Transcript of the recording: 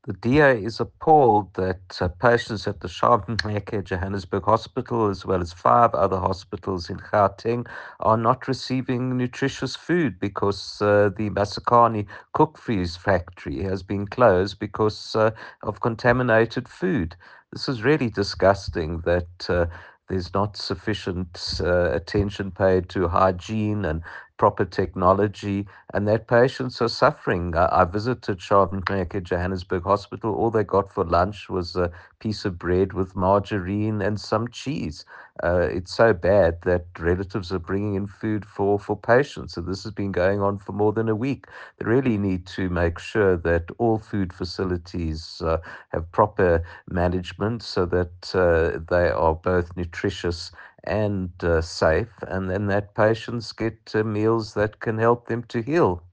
The DA is appalled that patients at the Schabenbeck Johannesburg Hospital, as well as five other hospitals in Gauteng, are not receiving nutritious food because the Masakani cook freeze factory has been closed because of contaminated food. This is really disgusting that there's not sufficient attention paid to hygiene and proper technology, and that patients are suffering. I visited Schabenbeck Johannesburg Hospital. All they got for lunch was a piece of bread with margarine and some cheese. It's so bad that relatives are bringing in food for patients. So this has been going on for more than a week. They really need to make sure that all food facilities have proper management so that they are both nutritious and safe, and then that patients get meals that can help them to heal.